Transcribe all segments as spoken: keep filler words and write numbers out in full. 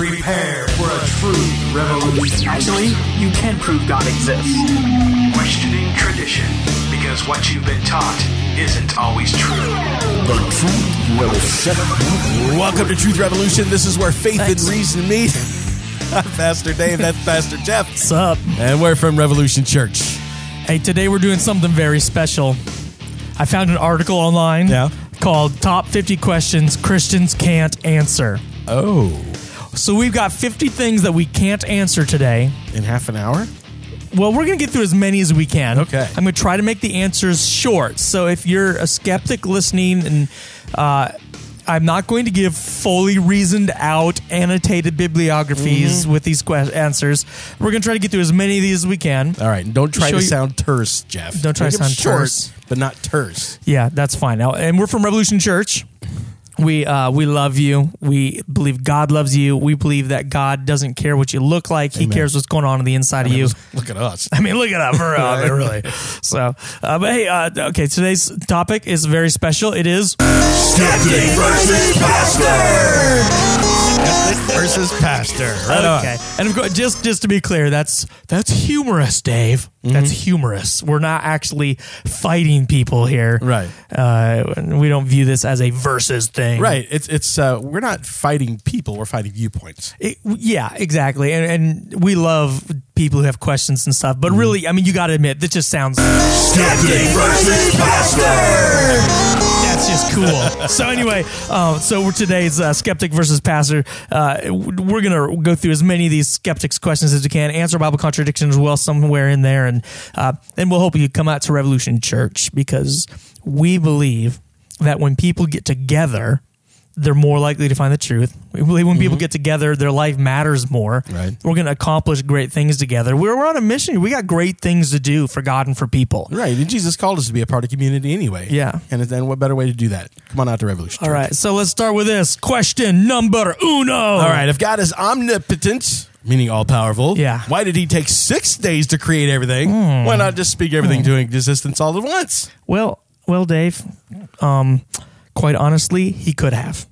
Prepare for a true revolution. Actually, you can prove God exists. Questioning tradition, because what you've been taught isn't always true. The Truth Revolution. Welcome to Truth Revolution. This is where faith Thanks. and reason meet. I'm Pastor Dave, that's Pastor Jeff. What's up? And we're from Revolution Church. Hey, today we're doing something very special. I found an article online Yeah. called Top fifty Questions Christians Can't Answer. Oh. So we've got fifty things that we can't answer today. In half an hour? Well, we're going to get through as many as we can. Okay. I'm going to try to make the answers short. So if you're a skeptic listening, and uh, I'm not going to give fully reasoned out annotated bibliographies Mm-hmm. with these que- answers. We're going to try to get through as many of these as we can. All right. Don't try Show to you- sound terse, Jeff. Don't try Make to them sound short, terse. but not terse. Yeah, that's fine. Now, and we're from Revolution Church. We uh, we love you. We believe God loves you. We believe that God doesn't care what you look like. He Amen. cares what's going on on the inside of you. Look at us. I mean, look at that, for real. I mean, really. So, uh, but hey, uh, okay, today's topic is very special. It is Skeptic versus Pastor. Versus Pastor. Right on. okay, and of course, just just to be clear, that's that's humorous, Dave. That's humorous. We're not actually fighting people here, Right. Uh, we don't view this as a versus thing, Right. It's it's uh, we're not fighting people, we're fighting viewpoints. It, yeah, exactly. And, and we love people who have questions and stuff. But really, I mean, you got to admit, this just sounds... Skeptic versus Pastor. That's just cool. So anyway, um, so we're today's uh, Skeptic versus Pastor. Uh, we're going to go through as many of these skeptics' questions as we can, answer Bible contradictions as well somewhere in there. And, uh, and we'll hope you come out to Revolution Church, because we believe that when people get together, they're more likely to find the truth. We believe when people get together, their life matters more. Right. We're going to accomplish great things together. We're, we're on a mission. We got great things to do for God and for people. Right. And Jesus called us to be a part of community anyway. Yeah. And then what better way to do that? Come on out to Revolution All Church. right. So let's start with this. Question number uno. All right. If God is omnipotent, meaning all powerful, Yeah. why did he take six days to create everything? Why not just speak everything to existence all at once? Well, well, Dave, um, quite honestly, he could have.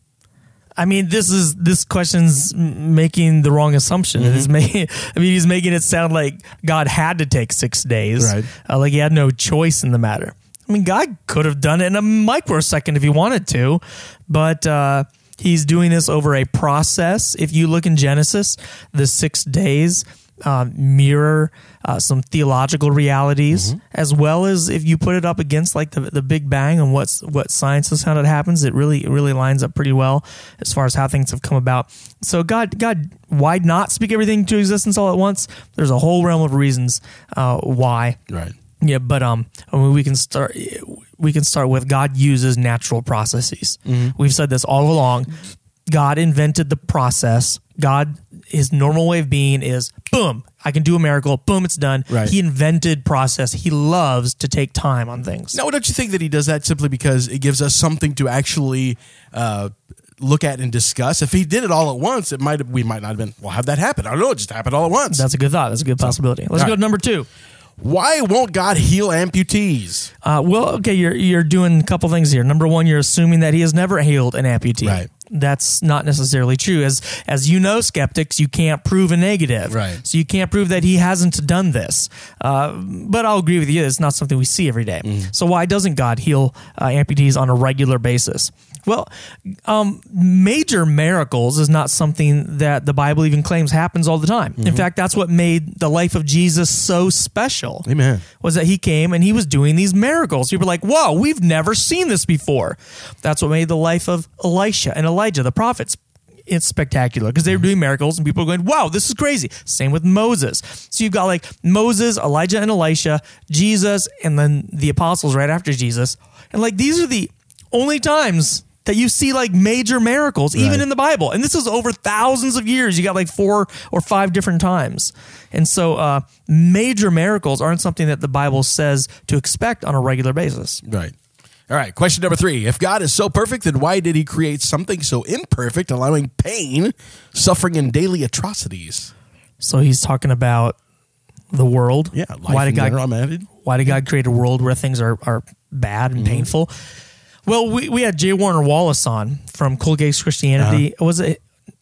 I mean, this is this question's m- making the wrong assumption. It is making, I mean, he's making it sound like God had to take six days, Right. uh, like he had no choice in the matter. I mean, God could have done it in a microsecond if he wanted to, but uh, he's doing this over a process. If you look in Genesis, the six days uh, mirror uh, some theological realities, as well as if you put it up against like the, the Big Bang and what's what science has found it happens, it really it really lines up pretty well as far as how things have come about. So God, God, why not speak everything to existence all at once? There's a whole realm of reasons uh, why. Right. Yeah, but um, I mean, we can start. We can start with God uses natural processes. We've said this all along. God invented the process. God, his normal way of being is boom. I can do a miracle. Boom, it's done. Right. He invented process. He loves to take time on things. Now, don't you think that he does that simply because it gives us something to actually uh, look at and discuss? If he did it all at once, it might have, we might not have been, well, how'd that happen? I don't know. It just happened all at once. That's a good thought. That's a good possibility. Let's All go right. to number two. Why won't God heal amputees? Uh, well, okay, you're you're doing a couple things here. Number one, you're assuming that he has never healed an amputee. Right. That's not necessarily true. As as you know, skeptics, you can't prove a negative. Right. So you can't prove that he hasn't done this. Uh, but I'll agree with you, it's not something we see every day. So why doesn't God heal uh, amputees on a regular basis? Well, um, major miracles is not something that the Bible even claims happens all the time. In fact, that's what made the life of Jesus so special. Amen. Was that he came and he was doing these miracles. People were like, whoa, we've never seen this before. That's what made the life of Elisha and Elijah, the prophets, it's spectacular because they were doing miracles and people were going, wow, this is crazy. Same with Moses. So you've got like Moses, Elijah, and Elisha, Jesus, and then the apostles right after Jesus. And like these are the only times that you see like major miracles, even Right. in the Bible. And this is over thousands of years. You got like four or five different times. And so uh, major miracles aren't something that the Bible says to expect on a regular basis. Right. All right. Question number three. If God is so perfect, then why did he create something so imperfect, allowing pain, suffering, and daily atrocities? So he's talking about the world. Yeah. Life Why did in God? general, man. Why did God create a world where things are, are bad and painful? Well, we, we had J. Warner Wallace on from Cold Case Christianity. Was it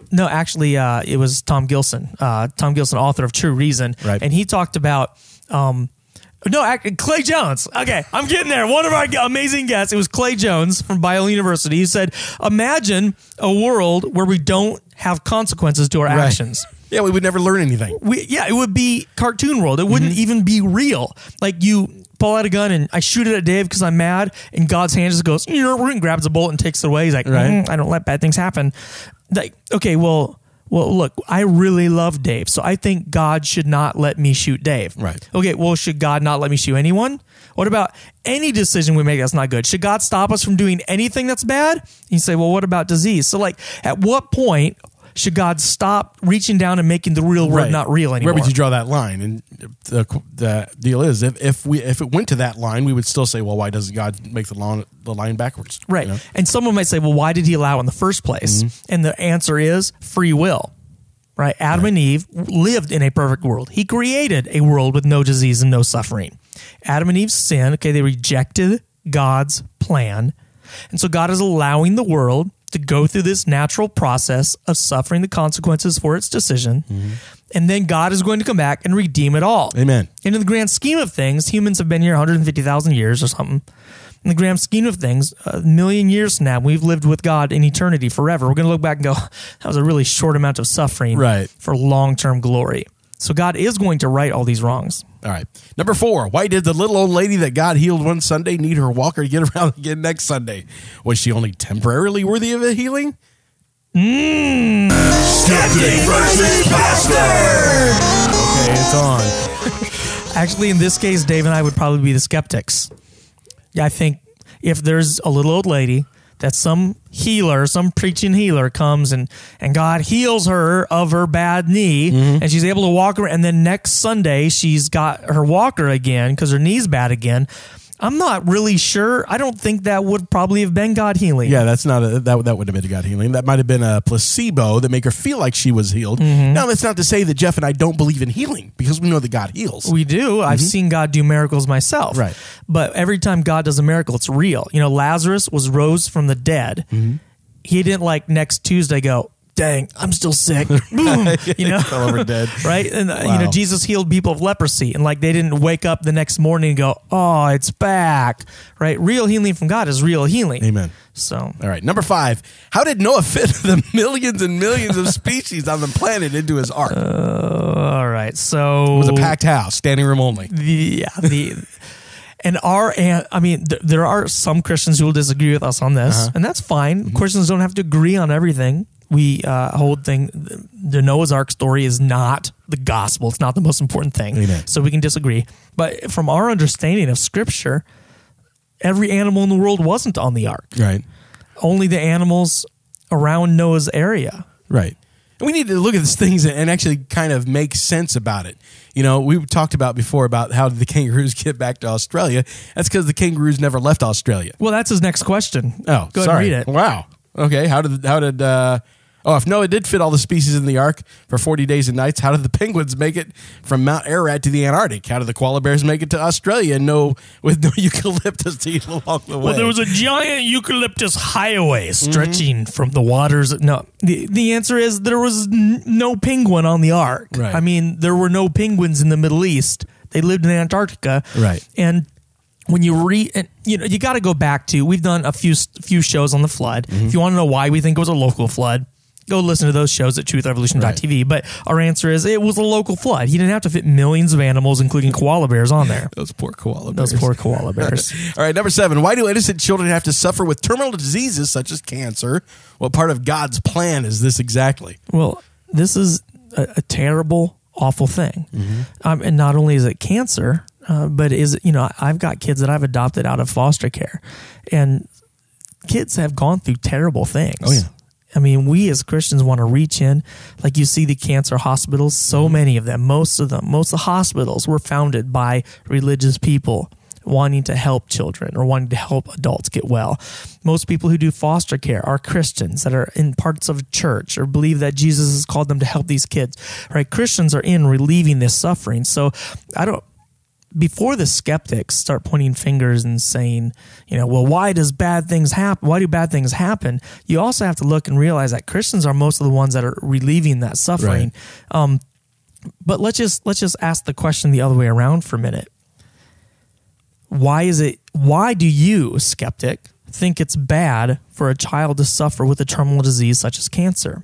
No, actually, uh, it was Tom Gilson. Uh, Tom Gilson, author of True Reason. Right. And he talked about... Um, no, act- Clay Jones. Okay, I'm getting there. One of our amazing guests, it was Clay Jones from Biola University. He said, imagine a world where we don't have consequences to our Right. actions. Yeah, we would never learn anything. We, yeah, it would be cartoon world. It wouldn't Mm-hmm. even be real. Like you pull out a gun and I shoot it at Dave because I'm mad, and God's hand just goes, and grabs a bullet and takes it away. He's like, Right. "Mm, I don't let bad things happen. Like, okay, well, well, look, I really love Dave, so I think God should not let me shoot Dave. Right. Okay, well, should God not let me shoot anyone? What about any decision we make that's not good? Should God stop us from doing anything that's bad? You say, well, what about disease? So, like, at what point should God stop reaching down and making the real world Right. not real anymore? Where would you draw that line? And the, the deal is, if, if we if it went to that line, we would still say, well, why doesn't God make the line, the line backwards? Right. You know? And someone might say, well, why did he allow it in the first place? Mm-hmm. And the answer is free will. Right? Adam and Eve lived in a perfect world. He created a world with no disease and no suffering. Adam and Eve sinned. Okay, they rejected God's plan. And so God is allowing the world to go through this natural process of suffering the consequences for its decision. Mm-hmm. And then God is going to come back and redeem it all. Amen. And in the grand scheme of things, humans have been here one hundred fifty thousand years or something. In the grand scheme of things, a million years from now, we've lived with God in eternity forever. We're going to look back and go, that was a really short amount of suffering Right. for long-term glory. So God is going to right all these wrongs. All right. Number four, why did the little old lady that God healed one Sunday need her walker to get around again next Sunday? Was she only temporarily worthy of a healing? Mm. Skeptic versus Pastor. Okay, it's on. Actually, in this case, Dave and I would probably be the skeptics. Yeah, I think if there's a little old lady that some healer, some preaching healer comes and, and God heals her of her bad knee, Mm-hmm. and she's able to walk around, and then next Sunday she's got her walker again because her knee's bad again. I'm not really sure. I don't think that would probably have been God healing. Yeah, that's not a that that would have been a God healing. That might have been a placebo that make her feel like she was healed. Mm-hmm. Now, that's not to say that Jeff and I don't believe in healing, because we know that God heals. We do. I've seen God do miracles myself. Right. But every time God does a miracle, it's real. You know, Lazarus was rose from the dead. He didn't like next Tuesday go, dang, I'm still sick. Boom. You know, Fell over dead. right? And uh, you Wow. know, Jesus healed people of leprosy, and like they didn't wake up the next morning and go, "Oh, it's back." Right? Real healing from God is real healing. Amen. So, All right, number five. How did Noah fit the millions and millions of species on the planet into his ark? uh, all right. So It was a packed house, standing room only. the yeah the and our and I mean th- there are some Christians who will disagree with us on this, Uh-huh. and that's fine. Mm-hmm. Christians don't have to agree on everything. We uh, hold thing the Noah's Ark story is not the gospel. It's not the most important thing. Amen. So we can disagree. But from our understanding of Scripture, every animal in the world wasn't on the ark. Right. Only the animals around Noah's area. Right. And we need to look at these things and actually kind of make sense about it. You know, we talked about before about how did the kangaroos get back to Australia. That's because the kangaroos never left Australia. Well, that's his next question. Oh, go ahead sorry. and read it. Wow. Okay. How did how did uh, oh if Noah did fit all the species in the ark for forty days and nights? How did the penguins make it from Mount Ararat to the Antarctic? How did the koala bears make it to Australia? And no, with no eucalyptus to eat along the way. Well, there was a giant eucalyptus highway stretching from the waters. No, the, the answer is there was n- no penguin on the ark. Right. I mean, there were no penguins in the Middle East. They lived in Antarctica. Right. And when you read, and you know, you got to go back to, we've done a few few shows on the flood. Mm-hmm. If you want to know why we think it was a local flood, go listen to those shows at truth revolution dot t v. But our answer is it was a local flood. He didn't have to fit millions of animals, including koala bears, on there. those poor koala bears. Those poor koala bears. All right, number seven. Why do innocent children have to suffer with terminal diseases such as cancer? What part of God's plan is this exactly? Well, this is a, a terrible, awful thing. Mm-hmm. Um, and not only is it cancer, uh, but is, you know, I've got kids that I've adopted out of foster care, and kids have gone through terrible things. Oh, yeah. I mean, we as Christians want to reach in. Like you see the cancer hospitals, so Mm-hmm. many of them, most of them, most of the hospitals were founded by religious people wanting to help children or wanting to help adults get well. Most people who do foster care are Christians that are in parts of church or believe that Jesus has called them to help these kids, right? Christians are in relieving this suffering. So I don't, before the skeptics start pointing fingers and saying, you know, well, why does bad things happen? Why do bad things happen? You also have to look and realize that Christians are most of the ones that are relieving that suffering. Right. Um, but let's just let's just ask the question the other way around for a minute. Why is it? Why do you, skeptic, think it's bad for a child to suffer with a terminal disease such as cancer?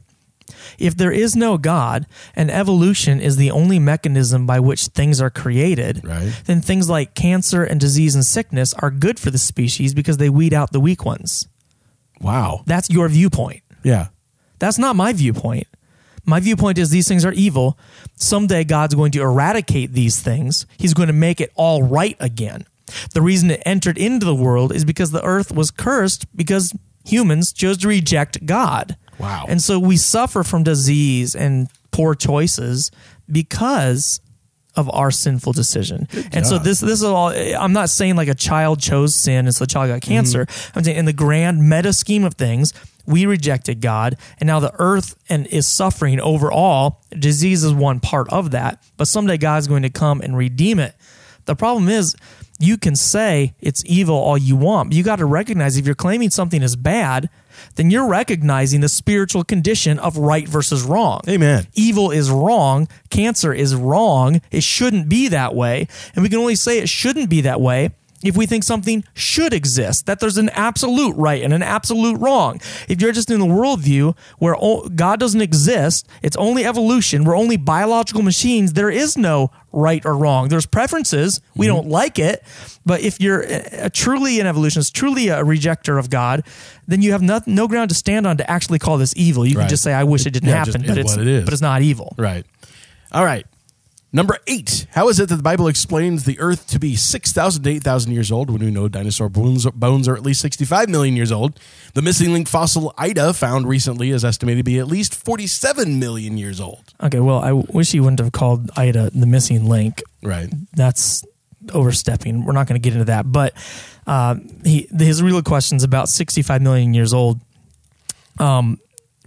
If there is no God and evolution is the only mechanism by which things are created, right, then things like cancer and disease and sickness are good for the species because they weed out the weak ones. Wow. That's your viewpoint. Yeah. That's not my viewpoint. My viewpoint is these things are evil. Someday God's going to eradicate these things. He's going to make it all right again. The reason it entered into the world is because the earth was cursed because humans chose to reject God. Wow. And so we suffer from disease and poor choices because of our sinful decision. Good and job. so this this is all, I'm not saying like a child chose sin and so the child got cancer. Mm-hmm. I'm saying in the grand meta scheme of things, we rejected God, and now the earth and is suffering overall. Disease is one part of that, but someday God's going to come and redeem it. The problem is, you can say it's evil all you want, but you got to recognize if you're claiming something is bad, then you're recognizing the spiritual condition of right versus wrong. Amen. Evil is wrong. Cancer is wrong. It shouldn't be that way. And we can only say it shouldn't be that way if we think something should exist, that there's an absolute right and an absolute wrong. If you're just in the worldview where God doesn't exist, it's only evolution, we're only biological machines, there is no right or wrong. There's preferences. We mm-hmm. don't like it. But if you're a, a truly an evolutionist, truly a rejecter of God, then you have no, no ground to stand on to actually call this evil. You right. can just say, I wish it didn't yeah, happen, just but it's, what it is. but it's not evil. Right. All right. Number eight, how is it that the Bible explains the earth to be six thousand to eight thousand years old when we know dinosaur bones, bones are at least sixty-five million years old? The missing link fossil Ida found recently is estimated to be at least forty-seven million years old. Okay, well, I wish he wouldn't have called Ida the missing link. Right. That's overstepping. We're not going to get into that. But uh, he, his real question's about sixty-five million years old. Um,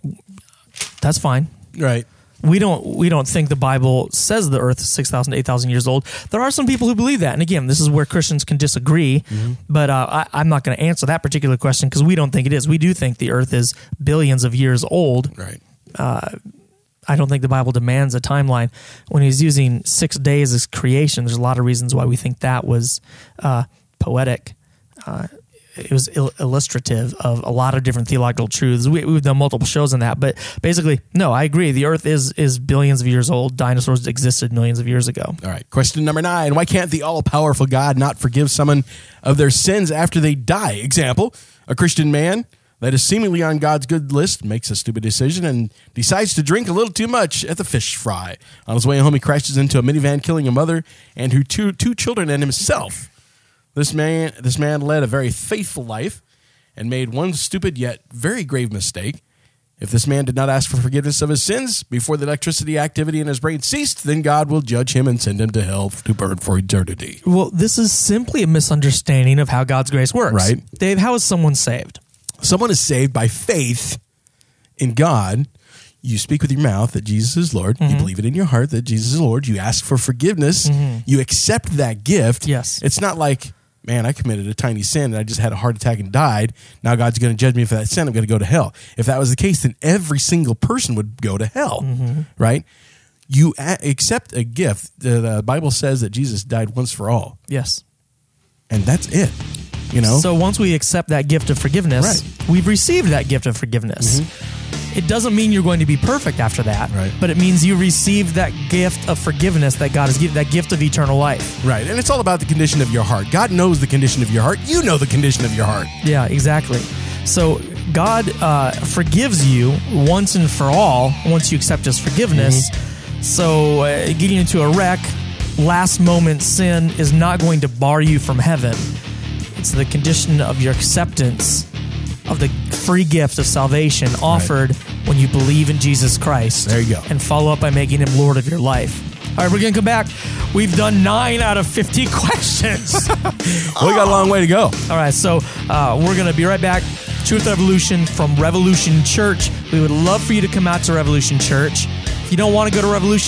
that's fine. Right. We don't we don't think the Bible says the earth is six thousand to eight thousand years old. There are some people who believe that. And again, this is where Christians can disagree. Mm-hmm. But uh, I, I'm not going to answer that particular question because we don't think it is. We do think the earth is billions of years old. Right. Uh, I don't think the Bible demands a timeline. When he's using six days as creation, there's a lot of reasons why we think that was uh, poetic. Uh It was il- illustrative of a lot of different theological truths. We, we've done multiple shows on that, but basically, no, I agree. The earth is is billions of years old. Dinosaurs existed millions of years ago. All right. Question number nine. Why can't the all-powerful God not forgive someone of their sins after they die? Example, a Christian man that is seemingly on God's good list makes a stupid decision and decides to drink a little too much at the fish fry. On his way home, he crashes into a minivan, killing a mother and her two, two children and himself. This man, this man led a very faithful life and made one stupid yet very grave mistake. If this man did not ask for forgiveness of his sins before the electricity activity in his brain ceased, then God will judge him and send him to hell to burn for eternity. Well, this is simply a misunderstanding of how God's grace works. Right. Dave, how is someone saved? Someone is saved by faith in God. You speak with your mouth that Jesus is Lord. Mm-hmm. You believe it in your heart that Jesus is Lord. You ask for forgiveness. Mm-hmm. You accept that gift. Yes. It's not like, man, I committed a tiny sin and I just had a heart attack and died. Now God's going to judge me for that sin. I'm going to go to hell. If that was the case, then every single person would go to hell, mm-hmm. right? You a- accept a gift. The, the Bible says that Jesus died once for all. Yes. And that's it, you know? So once we accept that gift of forgiveness, right. we've received that gift of forgiveness. Mm-hmm. It doesn't mean you're going to be perfect after that, right. but it means you received that gift of forgiveness that God has given, that gift of eternal life. Right, and it's all about the condition of your heart. God knows the condition of your heart. You know the condition of your heart. Yeah, exactly. So God uh, forgives you once and for all once you accept His forgiveness. Mm-hmm. So uh, getting into a wreck, last moment sin is not going to bar you from heaven. It's the condition of your acceptance of the free gift of salvation offered right. when you believe in Jesus Christ. There you go. And follow up by making Him Lord of your life. All right, we're going to come back. We've done nine out of fifty questions. Well, we got a long way to go. All right, so uh, we're going to be right back. Truth Revolution from Revolution Church. We would love for you to come out to Revolution Church. If you don't want to go to Revolution,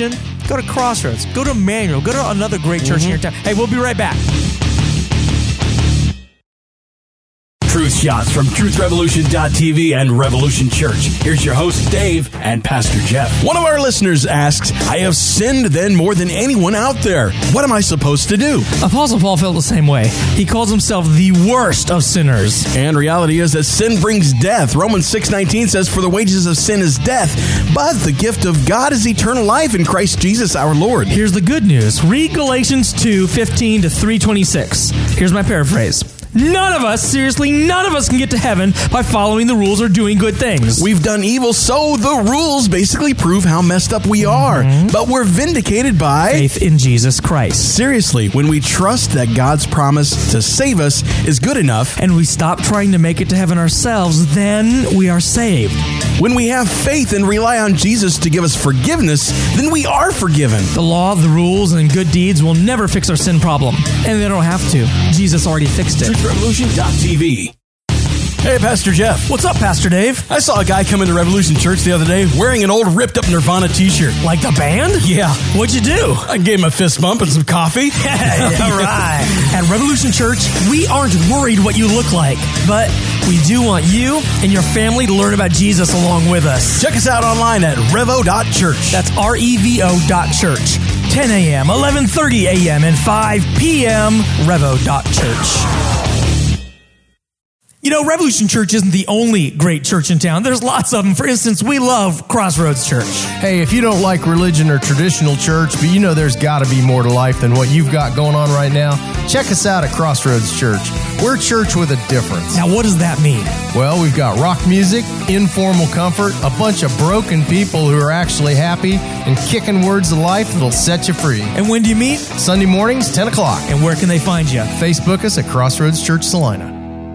Go to Crossroads. Go to Emmanuel. Go to another great church mm-hmm. in your town. Hey, we'll be right back. Truth Shots from Truth Revolution dot T V and Revolution Church. Here's your host, Dave, and Pastor Jeff. One of our listeners asks, I have sinned then more than anyone out there. What am I supposed to do? Apostle Paul felt the same way. He calls himself the worst of sinners. And reality is that sin brings death. Romans six nineteen says, for the wages of sin is death, but the gift of God is eternal life in Christ Jesus our Lord. Here's the good news. Read Galatians two fifteen to three twenty-six. Here's my paraphrase. None of us, seriously, none of us can get to heaven by following the rules or doing good things. We've done evil, so the rules basically prove how messed up we are. Mm-hmm. But we're vindicated by faith in Jesus Christ. Seriously, when we trust that God's promise to save us is good enough, and we stop trying to make it to heaven ourselves, then we are saved. When we have faith and rely on Jesus to give us forgiveness, then we are forgiven. The law, the rules, and good deeds will never fix our sin problem. And they don't have to. Jesus already fixed it. Truth Revolution dot T V. Hey, Pastor Jeff. What's up, Pastor Dave? I saw a guy come into Revolution Church the other day wearing an old ripped-up Nirvana t-shirt. Like the band? Yeah. What'd you do? I gave him a fist bump and some coffee. Hey, all right. At Revolution Church, we aren't worried what you look like, but we do want you and your family to learn about Jesus along with us. Check us out online at revo dot church. That's R E V O dot church. ten a.m., eleven thirty a.m., and five p.m. revo dot church. You know, Revolution Church isn't the only great church in town. There's lots of them. For instance, we love Crossroads Church. Hey, if you don't like religion or traditional church, but you know there's got to be more to life than what you've got going on right now, check us out at Crossroads Church. We're a church with a difference. Now, what does that mean? Well, we've got rock music, informal comfort, a bunch of broken people who are actually happy, and kicking words of life that'll set you free. And when do you meet? Sunday mornings, ten o'clock. And where can they find you? Facebook us at Crossroads Church Salina.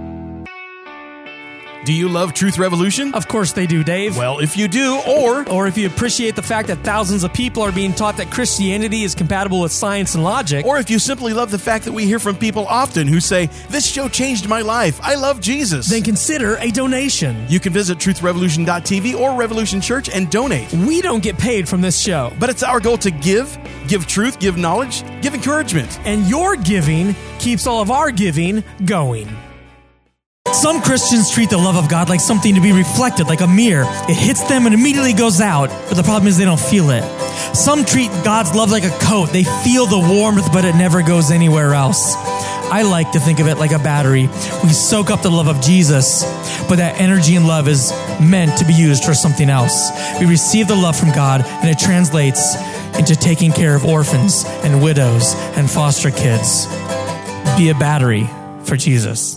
Do you love Truth Revolution? Of course they do, Dave. Well, if you do, or... Or if you appreciate the fact that thousands of people are being taught that Christianity is compatible with science and logic. Or if you simply love the fact that we hear from people often who say, this show changed my life. I love Jesus. Then consider a donation. You can visit Truth Revolution dot T V or Revolution Church and donate. We don't get paid from this show. But it's our goal to give, give truth, give knowledge, give encouragement. And your giving keeps all of our giving going. Some Christians treat the love of God like something to be reflected, like a mirror. It hits them and immediately goes out, but the problem is they don't feel it. Some treat God's love like a coat. They feel the warmth, but it never goes anywhere else. I like to think of it like a battery. We soak up the love of Jesus, but that energy and love is meant to be used for something else. We receive the love from God, and it translates into taking care of orphans and widows and foster kids. Be a battery for Jesus.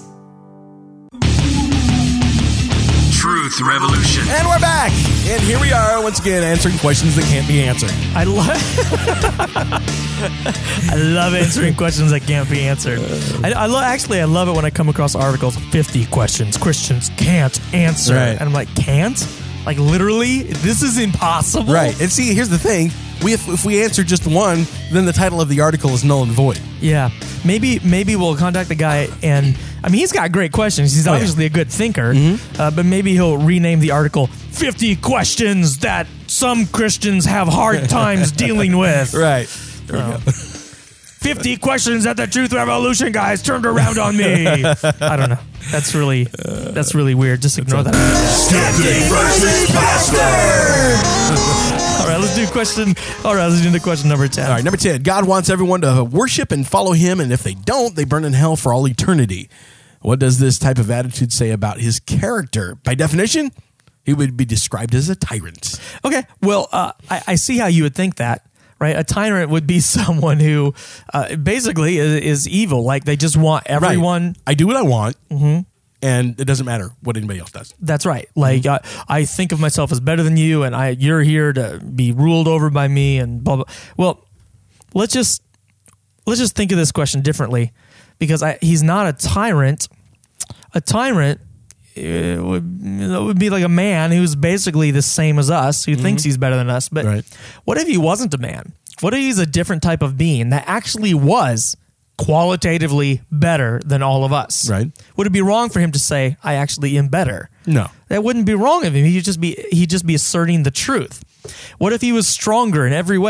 Truth Revolution. And we're back. And here we are once again answering questions that can't be answered. I love I love answering questions that can't be answered. I, I lo- Actually, I love it when I come across articles, fifty questions Christians can't answer. Right. And I'm like, can't? Like, literally? This is impossible? Right. And see, here's the thing. We if, if we answer just one, then the title of the article is null and void. Yeah. Maybe maybe we'll contact the guy and, I mean, he's got great questions. He's obviously a good thinker, mm-hmm. uh, but maybe he'll rename the article fifty questions that some Christians have hard times dealing with. Right. There we uh, go. fifty questions that the Truth Revolution guys turned around on me. I don't know. That's really that's really weird. Just ignore that. Skeptic versus Pastor. All right, let's do question. All right, let's do the question number ten. All right, number ten. God wants everyone to worship and follow him, and if they don't, they burn in hell for all eternity. What does this type of attitude say about his character? By definition, he would be described as a tyrant. Okay, well, uh, I, I see how you would think that. Right, a tyrant would be someone who uh, basically is, is evil. Like they just want everyone. Right. I do what I want, mm-hmm. and it doesn't matter what anybody else does. That's right. Like mm-hmm. I, I think of myself as better than you, and I you're here to be ruled over by me, and blah blah. Well, let's just let's just think of this question differently, because I, he's not a tyrant. A tyrant. It would, it would be like a man who's basically the same as us, who mm-hmm. thinks he's better than us. But right. What if he wasn't a man? What if he's a different type of being that actually was qualitatively better than all of us? Right. Would it be wrong for him to say, I actually am better? No. That wouldn't be wrong of him. He'd just be, he'd just be asserting the truth. What if he was stronger in every way?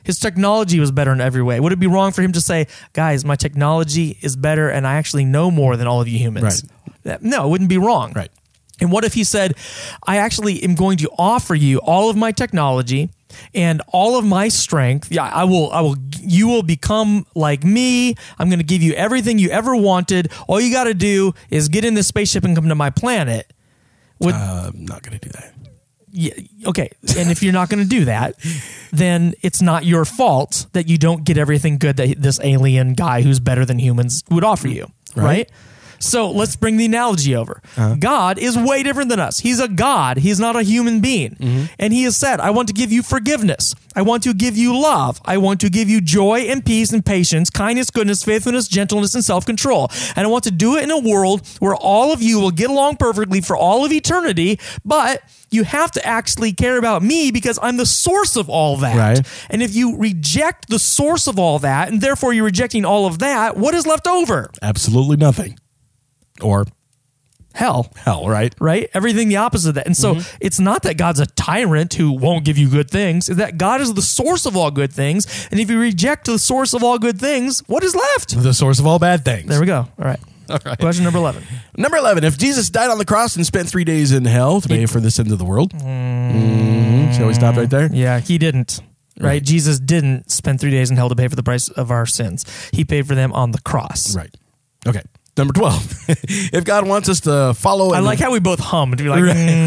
His technology was better in every way. Would it be wrong for him to say, guys, my technology is better and I actually know more than all of you humans? Right. That- No, it wouldn't be wrong. Right. And what if he said, I actually am going to offer you all of my technology and all of my strength. Yeah, I will, I will, you will become like me. I'm going to give you everything you ever wanted. All you got to do is get in this spaceship and come to my planet. Would, Uh, I'm not going to do that. yeah, okay. And if you're not going to do that, then it's not your fault that you don't get everything good that this alien guy who's better than humans would offer you, right? Right. So let's bring the analogy over. Uh-huh. God is way different than us. He's a God. He's not a human being. Mm-hmm. And he has said, I want to give you forgiveness. I want to give you love. I want to give you joy and peace and patience, kindness, goodness, faithfulness, gentleness, and self-control. And I want to do it in a world where all of you will get along perfectly for all of eternity, but you have to actually care about me because I'm the source of all that. Right. And if you reject the source of all that, and therefore you're rejecting all of that, what is left over? Absolutely nothing. Or Hell. hell, right? Right? Everything the opposite of that. And so Mm-hmm. it's not that God's a tyrant who won't give you good things. It's that God is the source of all good things. And if you reject the source of all good things, what is left? The source of all bad things. There we go. All right. All right. Question number eleven. Number eleven. If Jesus died on the cross and spent three days in hell to pay for the sins of the world. Mm-hmm. Shall we stop right there? Yeah, he didn't. Right? Right. Jesus didn't spend three days in hell to pay for the price of our sins. He paid for them on the cross. Right. Okay. Number twelve. If God wants us to follow... I and- like how we both hummed. We're like,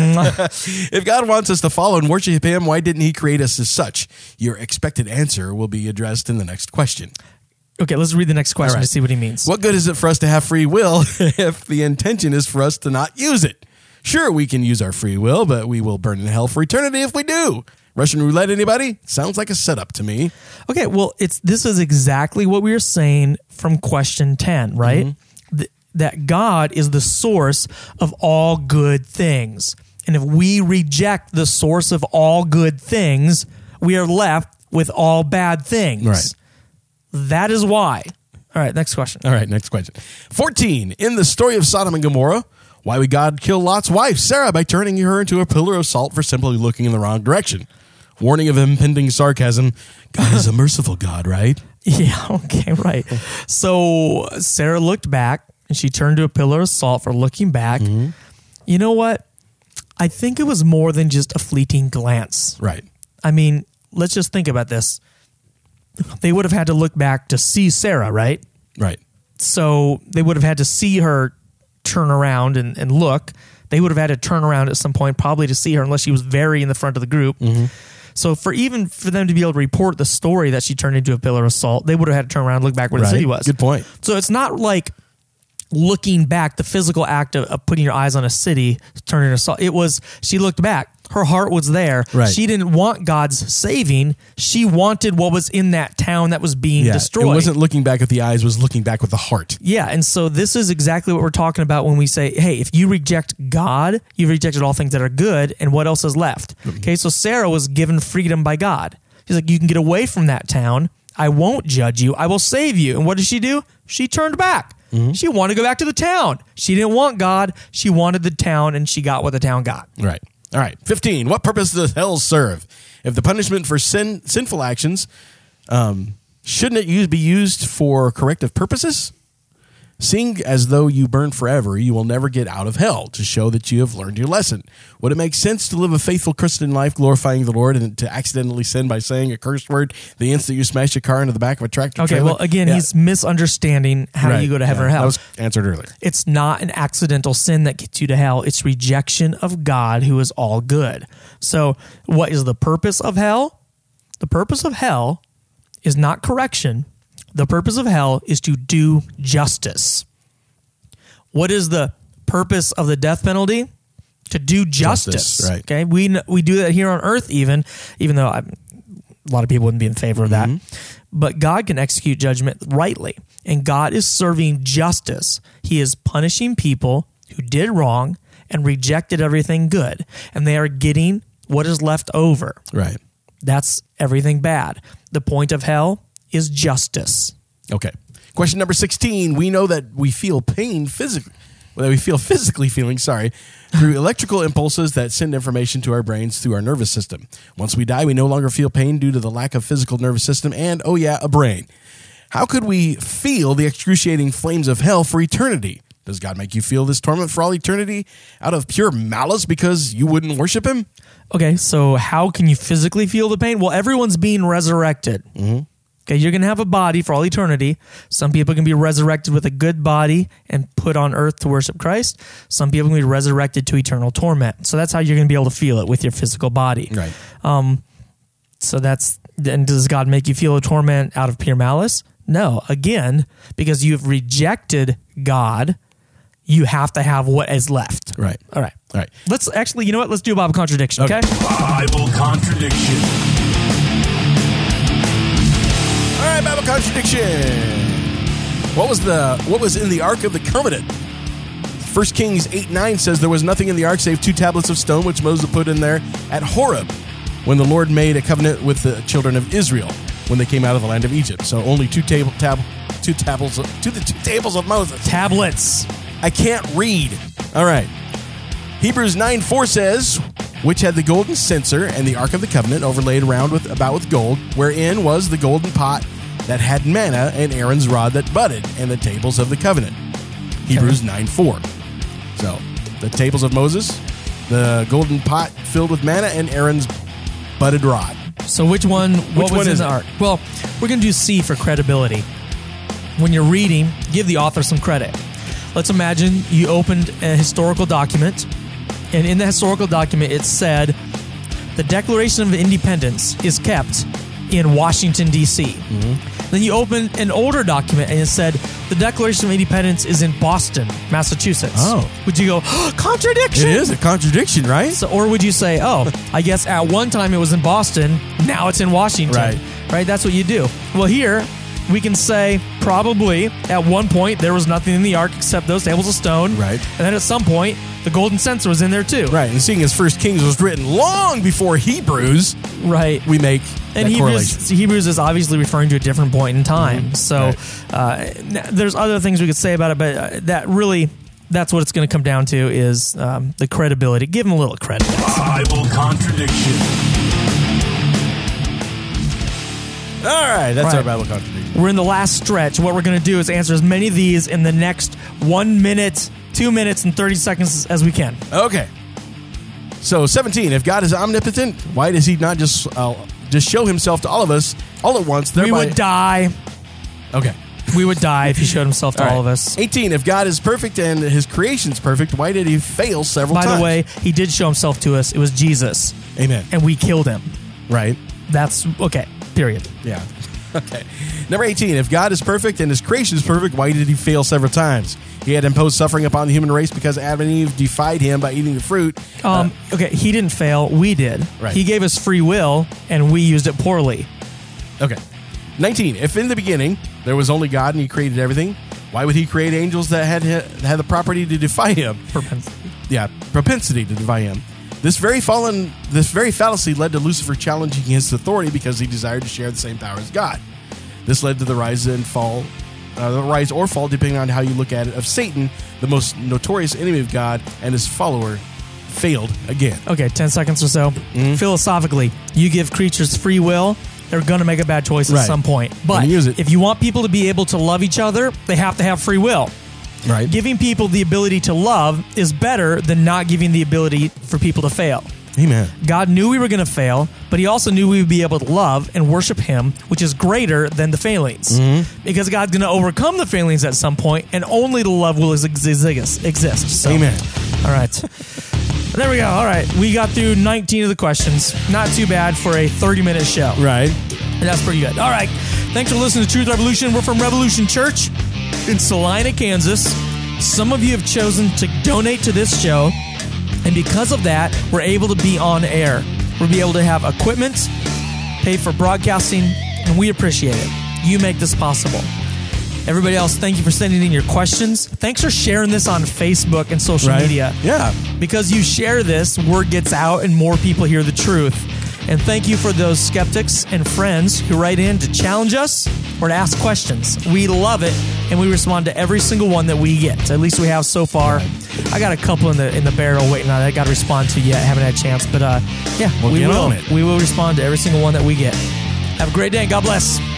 mm. If God wants us to follow and worship him, why didn't he create us as such? Your expected answer will be addressed in the next question. Okay, let's read the next question All right. to see what he means. What good is it for us to have free will if the intention is for us to not use it? Sure, we can use our free will, but we will burn in hell for eternity if we do. Russian roulette, anybody? Sounds like a setup to me. Okay, well, it's this is exactly what we were saying from question ten, right? Mm-hmm. Th- that God is the source of all good things. And if we reject the source of all good things, we are left with all bad things. Right. That is why. All right, next question. All right, next question. fourteen. In the story of Sodom and Gomorrah, why would God kill Lot's wife, Sarah, by turning her into a pillar of salt for simply looking in the wrong direction? Warning of impending sarcasm. God is a merciful God, right? Yeah, okay, right. So Sarah looked back and she turned to a pillar of salt for looking back. Mm-hmm. You know what? I think it was more than just a fleeting glance. Right. I mean, let's just think about this. They would have had to look back to see Sarah, right? Right. So they would have had to see her turn around and, and look. They would have had to turn around at some point probably to see her unless she was very in the front of the group. Mm-hmm. So for even for them to be able to report the story that she turned into a pillar of salt, they would have had to turn around and look back where the Right. city was. Good point. So it's not like looking back, the physical act of, of putting your eyes on a city, turning into salt. It was, she looked back. Her heart was there. Right. She didn't want God's saving. She wanted what was in that town that was being Yeah, destroyed. it wasn't looking back with the eyes, it was looking back with the heart. Yeah, and so this is exactly what we're talking about when we say, hey, if you reject God, you've rejected all things that are good, and what else is left? Mm-hmm. Okay, so Sarah was given freedom by God. She's like, you can get away from that town. I won't judge you. I will save you. And what did she do? She turned back. Mm-hmm. She wanted to go back to the town. She didn't want God. She wanted the town, and she got what the town got. Right. All right. fifteen. What purpose does hell serve? If the punishment for sin, sinful actions, um, shouldn't it use, be used for corrective purposes? Seeing as though you burn forever, you will never get out of hell, to show that you have learned your lesson. Would it make sense to live a faithful Christian life, glorifying the Lord, and to accidentally sin by saying a curse word the instant you smash a car into the back of a tractor Okay, trailer? well, again, Yeah. he's misunderstanding how Right. you go to heaven Yeah, or hell. That was answered earlier. It's not an accidental sin that gets you to hell. It's rejection of God who is all good. So what is the purpose of hell? The purpose of hell is not correction. The purpose of hell is to do justice. What is the purpose of the death penalty? To do justice. Justice, right. Okay, we kn- we do that here on earth, even even though I'm, a lot of people wouldn't be in favor of that. But God can execute judgment rightly, and God is serving justice. He is punishing people who did wrong and rejected everything good, and they are getting what is left over. Right. That's everything bad. The point of hell is justice. Okay. Question number sixteen. We know that we feel pain physically. that we feel physically feeling, sorry, through electrical impulses that send information to our brains through our nervous system. Once we die, we no longer feel pain due to the lack of physical nervous system and, oh yeah, a brain. How could we feel the excruciating flames of hell for eternity? Does God make you feel this torment for all eternity out of pure malice because you wouldn't worship him? Okay, so how can you physically feel the pain? Well, everyone's being resurrected. Mm-hmm. Okay, you're going to have a body for all eternity. Some people can be resurrected with a good body and put on earth to worship Christ. Some people can be resurrected to eternal torment. So that's how you're going to be able to feel it with your physical body. Right. Um. So that's, and does God make you feel a torment out of pure malice? No. Again, because you've rejected God, you have to have what is left. Right. All right. All right. Let's actually, you know what? Let's do a Bible contradiction, okay? Okay. Bible contradiction. All right, Bible contradiction. What was the what was in the Ark of the Covenant? First Kings eight nine says there was nothing in the ark save two tablets of stone which Moses put in there at Horeb when the Lord made a covenant with the children of Israel when they came out of the land of Egypt. So only two table tab two tables of, two the two tables of Moses. Tablets. I can't read. All right. Hebrews nine four says, which had the golden censer and the Ark of the Covenant overlaid around with about with gold, wherein was the golden pot that had manna and Aaron's rod that budded, and the tables of the covenant. Hebrews nine four. So, the tables of Moses, the golden pot filled with manna, and Aaron's budded rod. So which one, what Which was one in is the it? ark? Well, we're going to do C for credibility. When you're reading, give the author some credit. Let's imagine you opened a historical document, and in the historical document it said, the Declaration of Independence is kept in Washington, D C Mm-hmm. Then you opened an older document and it said, the Declaration of Independence is in Boston, Massachusetts. Oh. Would you go, oh, contradiction? It is a contradiction, right? So, or would you say, oh, I guess at one time it was in Boston, now it's in Washington. Right. Right? That's what you do. Well, here we can say probably at one point there was nothing in the ark except those tables of stone. Right. And then at some point the golden censer was in there too. Right, and seeing as First Kings was written long before Hebrews, Right. we make And that Hebrews, correlation. Hebrews is obviously referring to a different point in time. Mm-hmm. So uh, n- there's other things we could say about it, but uh, that really, that's what it's going to come down to is um, the credibility. Give them a little credit. Bible contradiction. All right, that's Right. our Bible contradiction. We're in the last stretch. What we're going to do is answer as many of these in the next one minute, two minutes, and thirty seconds as we can. Okay. So seventeen, if God is omnipotent, why does he not just uh, just show himself to all of us all at once? We thereby- would die. Okay. We would die if he showed himself to all, right. of us. eighteen, if God is perfect and his creation's perfect, why did he fail several By times? the way, he did show himself to us. It was Jesus. Amen. And we killed him. Right. That's okay. Period. Yeah. Okay. Number eighteen, if God is perfect and his creation is perfect, why did he fail several times? He had imposed suffering upon the human race because Adam and Eve defied him by eating the fruit. Um, okay, he didn't fail. We did. Right. He gave us free will, and we used it poorly. Okay. nineteen, if in the beginning there was only God and he created everything, why would he create angels that had had the property to defy him? Propensity. Yeah, propensity to defy him. This very fallen, this very fallacy led to Lucifer challenging his authority because he desired to share the same power as God. This led to the rise and fall, uh, the rise or fall, depending on how you look at it, of Satan, the most notorious enemy of God, and his follower failed again. Okay, ten seconds or so. Mm-hmm. Philosophically, you give creatures free will, they're going to make a bad choice at Right. some point. But use it. if you want people to be able to love each other, they have to have free will. Right. Giving people the ability to love is better than not giving the ability for people to fail. Amen. God knew we were going to fail, but he also knew we would be able to love and worship him, which is greater than the failings. Mm-hmm. Because God's going to overcome the failings at some point, and only the love will ex- exist. exist. So, Amen. All right. There we go. All right. We got through nineteen of the questions. Not too bad for a thirty-minute show. Right. That's pretty good. All right. Thanks for listening to Truth Revolution. We're from Revolution Church in Salina, Kansas. Some of you have chosen to donate to this show, and because of that, we're able to be on air. We'll be able to have equipment, pay for broadcasting, and we appreciate it. You make this possible. Everybody else, thank you for sending in your questions. Thanks for sharing this on Facebook and social Right. media. Yeah. Because you share this, word gets out and more people hear the truth. And thank you for those skeptics and friends who write in to challenge us or to ask questions. We love it, and we respond to every single one that we get. At least we have so far. I got a couple in the in the barrel waiting on it. I got to respond to yet. Haven't had a chance, but uh, yeah, We'll we get will. on it. We will respond to every single one that we get. Have a great day. God bless.